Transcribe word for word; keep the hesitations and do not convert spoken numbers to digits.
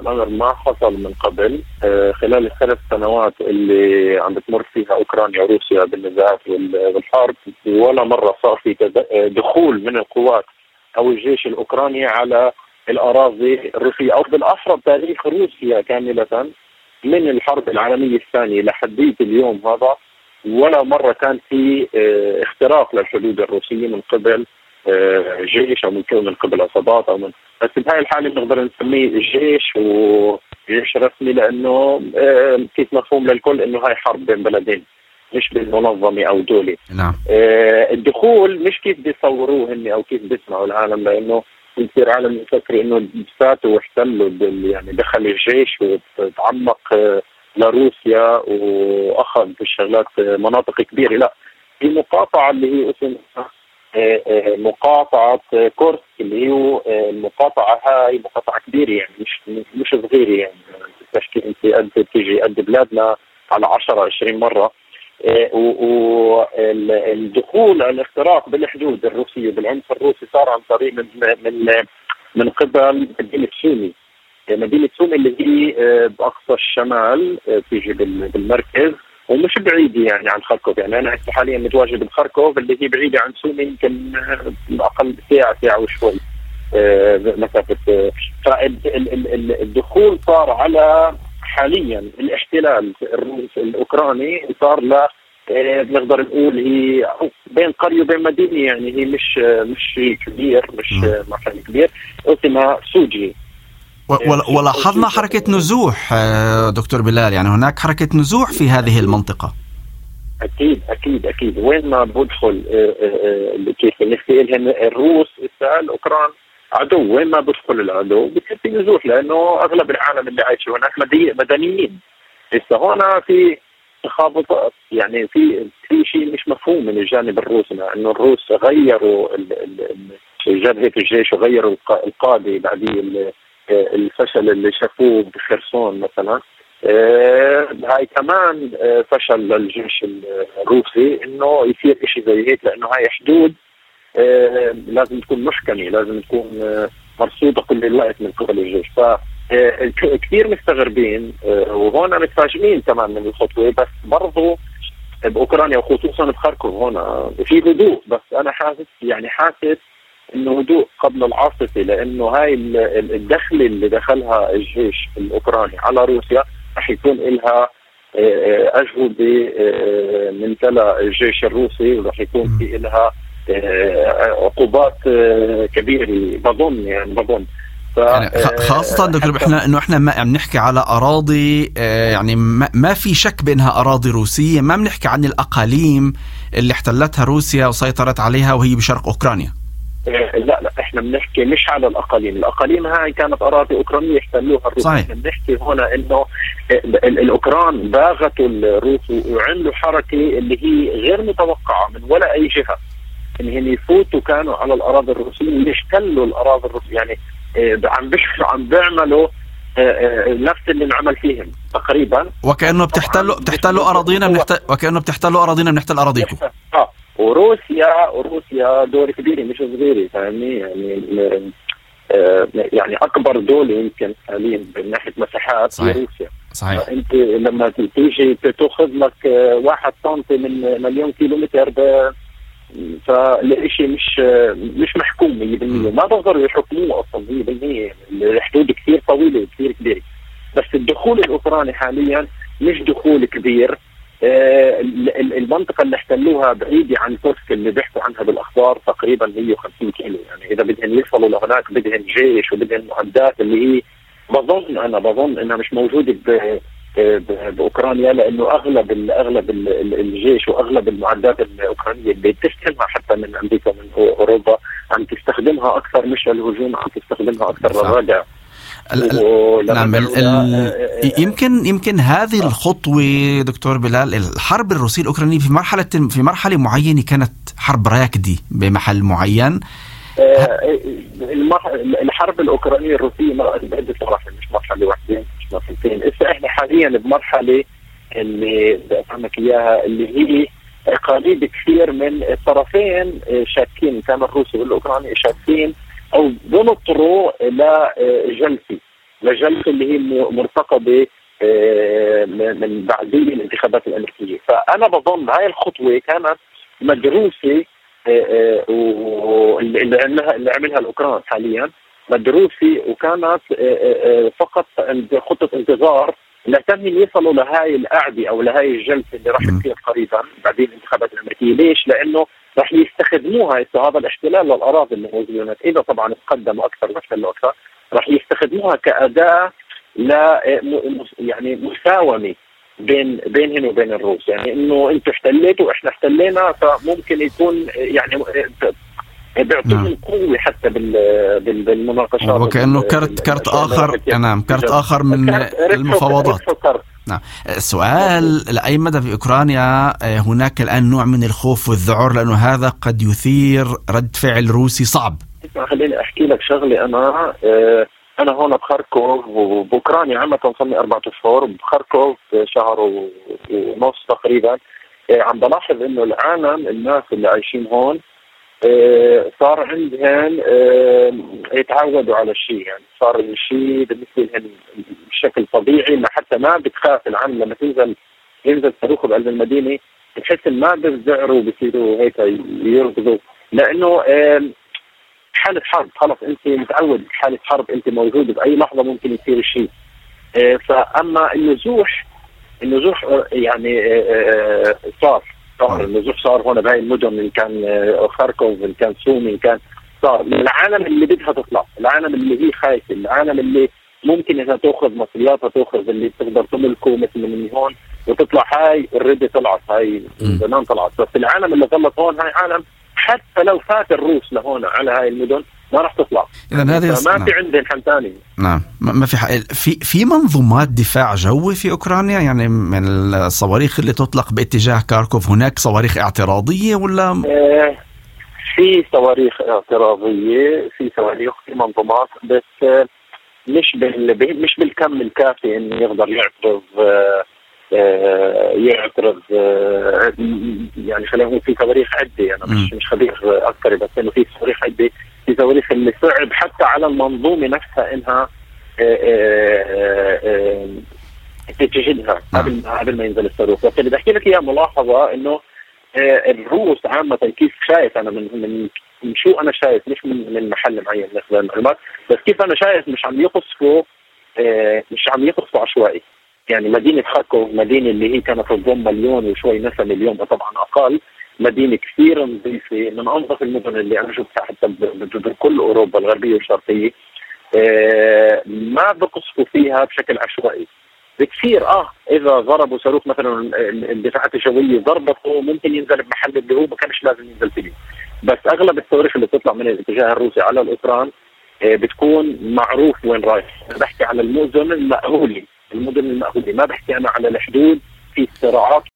الأمر ما حصل من قبل خلال الثلاث سنوات اللي عم بتمر فيها أوكرانيا وروسيا بالنزاعات والحرب. ولا مرة صار في دخول من القوات أو الجيش الأوكراني على الأراضي الروسية، أو بالأحرى تاريخ روسيا كاملة من الحرب العالمية الثانية لحديت اليوم هذا ولا مرة كان في اختراق للحدود الروسية من قبل جيش أو من قبل عصابات أو من، بس بهاي الحالة بنقدر نسميه جيش وجيش رسمي، لأنه كيف مفهوم للكل إنه هاي حرب بين بلدين مش بين منظمة أو دولة. نعم. الدخول مش كيف بيصوروه هني أو كيف بيسمعوا العالم، لأنه يصير عالم يفكر إنه فاتوا واحتلوا يعني دخل الجيش وتعمق لروسيا وأخذ بالشغلات مناطق كبيرة. لا، في مقاطعة اللي هي اسمها مقاطعة كورسك، اللي هي المقاطعة هاي مقاطعة كبيرة يعني مش مش صغيرة، يعني تشكيل انت قد بتيجي قد بلادنا على عشرة عشرين مرة. والدخول الاختراق بالحدود الروسية بالعنف الروسي صار عن طريق من من من قبل مدينة سومي. مدينة سومي اللي هي بأقصى الشمال تيجي بالمركز ومش بعيدة يعني عن خاركوف. يعني أنا هسه حاليا متواجد بخاركوف اللي هي بعيدة عن سومي يمكن أقل ساعة ساعة وشوي مسافة. فالدخول صار على حاليا الاحتلال الروسي الأوكراني صار له بنقدر نقول هي بين قرية وبين مدينة، يعني هي مش مش كبير مش مكان كبير، اسمها سوجي. ولاحظنا حركة نزوح دكتور بلال، يعني هناك حركة نزوح في هذه المنطقة. أكيد أكيد أكيد وين ما بدخل كيف نحكي الروس السال أوكران عدو، وين ما بدخل العدو بصير في نزوح، لأنه أغلب العالم اللي عايش هناك مدنيين. لسه هنا في تخابطات، يعني في في شيء مش مفهوم من الجانب الروسي، إنه الروس غيروا جبهة الجيش وغيروا القادة بعدين الفشل اللي شافوه بخرسون مثلا. آه هاي كمان آه فشل للجيش الروسي انه يصير اشي زي هيك، لانه هاي حدود آه لازم تكون محكمة، لازم تكون آه مرصودة كل الوقت من قبل الجيش. ف كثير مستغربين آه وهون متفاجئين كمان من الخطوة، بس برضو باوكرانيا وخصوصا بخاركوف هنا في هدوء، بس انا حاسس يعني حاسس انه هدوء قبل العاصفة، لانه هاي الدخل اللي دخلها الجيش الاوكراني على روسيا رح يكون لها اجوبة من تلا الجيش الروسي، ورح يكون في لها عقوبات كبيرة بظن يعني بظن يعني خاصة دكتور احنا انه احنا ما عم نحكي على اراضي يعني ما في شك بانها اراضي روسية، ما بنحكي عن الاقاليم اللي احتلتها روسيا وسيطرت عليها وهي بشرق اوكرانيا. لا لا احنا بنحكي مش على الاقاليم، الاقاليم هاي كانت اراضي اوكرانيه احتلوها الروس. احنا بنحكي هنا انه الاوكران باغتوا الروس وعملوا حركه اللي هي غير متوقعه من ولا اي جهه، انهم يفوتوا كانوا على الاراضي الروسيه ويحتلوا الاراضي الروسيه، يعني عم عم بيعملوا نفس اللي انعمل فيهم تقريبا، وكانه بتحتلوا بتحتلوا اراضينا بنحتل وكانه بتحتلوا اراضينا بنحتل اراضيكم. اه وروسيا وروسيا دور كبير مش صغير، فاهمني؟ يعني آه يعني اكبر دوله يمكن حاليا من ناحيه مساحات هي روسيا. صحيح. انت لما تيجي تاخذ لك واحد سنتي من مليون كيلومتر فالشيء مش مش محكوم مية بالمية، ما بقدروا يحكموه اصلا مية بالمية، الحدود كثير طويله كثير كبيره. بس الدخول الاوكراني حاليا مش دخول كبير. آه المنطقه اللي احتلوها بعيده عن كورسك اللي بيحكوا عنها بالاخبار تقريبا مية وخمسين كيلو، يعني اذا بدهم يوصلوا لهناك بدهم جيش وبدهم معدات اللي هي بظن انا بظن انها مش موجوده باوكرانيا، لانه اغلب اغلب الجيش واغلب المعدات الاوكرانيه اللي بتستلمها حتى من امريكا ومن اوروبا عم تستخدمها اكثر مش للهجوم، عم تستخدمها اكثر للردع. نعم. يمكن يمكن هذه الخطوة دكتور بلال، الحرب الروسية الأوكرانية في مرحلة في مرحلة معينة كانت حرب راكدة بمحل معين. الحرب الأوكرانية الروسية مرت بعدة مراحل، مش مرحلة واحدة مش مرحلتين. إسا إحنا حاليا بمرحلة اللي بفهمك إياها اللي هي قريب كثير من الطرفين شاكين، كان الروسي والأوكراني شاكين أو بنطروا لجلسة لجلسة اللي هي مرتقبة من بعدين الانتخابات الأمريكية. فأنا بظن هاي الخطوة كانت مدروسة، واللي عملها اللي عملها الأوكران حاليا مدروسة، وكانت فقط خطة انتظار لتم يصلوا لهاي القعدة أو لهاي الجلسة اللي راح تصير قريبا بعدين الانتخابات الأمريكية. ليش؟ لأنه راح يستخدموها هذا الاحتلال للأراضي اللي موجودة إذا طبعا تقدموا أكثر واحتلوا أكثر، راح يستخدموها كأداة لا يعني مساومة بين بينهن وبين الروس، يعني انه انتوا احتليتوا واحنا احتلينا، فممكن يكون يعني بيعطيهم قوة حتى بالمناقشات، وكأنه كرت كرت آخر. نعم، كرت آخر من المفاوضات. نعم. السؤال لأي مدى في أوكرانيا هناك الآن نوع من الخوف والذعر، لأنه هذا قد يثير رد فعل روسي صعب؟ خليني أحكي لك شغلة. أنا أنا هون بخاركوف وبأوكرانيا عامة صار لي أربعة أشهر، بخاركوف شهر ونص تقريبا. عم بلاحظ إنه العالم الناس اللي عايشين هون صار عندهم يتعودوا على الشيء، يعني صار الشيء بالنسبة لهم بشكل طبيعي، ما حتى ما بتخاف العالم لما تنزل ينزل صاروخ بقلب المدينة بتحس ما بيزعروا بيصيروا هيك يركضوا، لأنه حالة حرب خلص انت متعود حالة حرب، انت موجود بأي لحظة ممكن يصير الشيء. فأما النزوح النزوح يعني صار صار النزوح صار هون بهاي المدن، اللي كان خاركوف، اللي كان سومي، اللي كان صار العالم اللي بدها تطلع، العالم اللي هي خايفة، العالم اللي ممكن انها تاخذ مصرياتها، تاخذ اللي تقدر تملكه مثل من هون وتطلع. هاي اوريدي طلعت، هاي زمان طلعت، بس العالم اللي ظلت هون هاي عالم حتى لو فات الروس لهون على هاي المدن ما راح تطلع. إذا هذه ما نعم. في عندهم حل ثاني. نعم، ما في حق. في في منظومات دفاع جوي في أوكرانيا، يعني من الصواريخ اللي تطلق باتجاه كاركوف هناك صواريخ اعتراضية ولا؟ آه في صواريخ اعتراضية، في صواريخ، في منظومات، بس آه مش بال مش بالكم الكافي انه يقدر يعترض آه آه يعترض آه يعني خلينا نقول في صواريخ عدة. انا مش مش خبير عسكري، بس انه في صواريخ عدة، في صواريخ اللي صعب حتى على المنظومة نفسها انها تجهدها قبل قبل ما ينزل الصاروخ. بس اللي بحكي لك اياها ملاحظة انه الروس عامة كيف شايف انا من من من شو انا شايف، مش من من محل معين ناخذ المعلومات، بس كيف انا شايف مش عم يقصفوا مش عم يقصفوا عشوائي. يعني مدينة خاركوف، مدينة اللي هي كانت تضم مليون وشوي نسمة، اليوم طبعا أقل، مدينة كثير نظيفة، من أنظف المدن اللي أنا شفتها حتى بكل أوروبا الغربية والشرقية. ما بقصفوا فيها بشكل عشوائي بكثير. آه إذا ضربوا صاروخ مثلا الدفاعات الجوية ضربته ممكن ينزل بمحل اللي هو ما كانش لازم ينزل فيه، بس أغلب الصواريخ اللي بتطلع من الاتجاه الروسي على الأوكران بتكون معروف وين رايح. أنا بحكي على المدن المأهولة، المدن المأهولة، ما بحكي أنا على الحدود في صراعات